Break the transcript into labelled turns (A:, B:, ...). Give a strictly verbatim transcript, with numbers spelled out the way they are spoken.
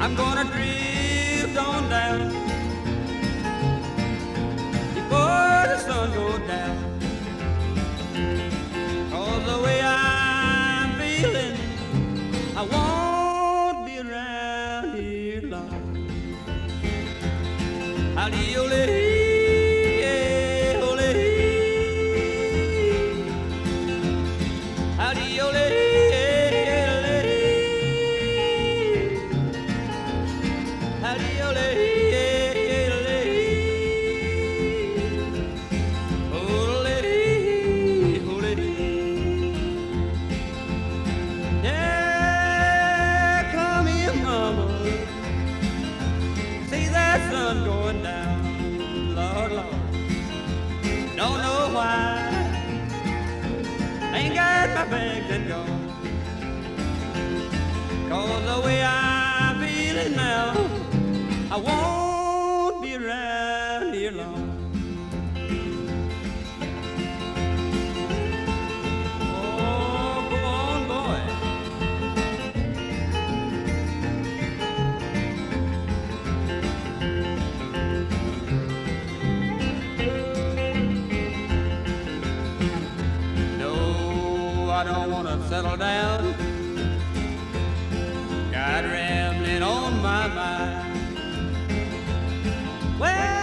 A: I'm gonna drift on down before the sun goes down. 'Cause the way I'm feeling, I won't be around here long. Howdy-ole, sun going down, Lord, Lord, don't know why, ain't got my bags and gone. 'Cause the way I'm feeling now, I won't be around here long. Oh, go on, boy. I don't want to settle down, got rambling on my mind. Well,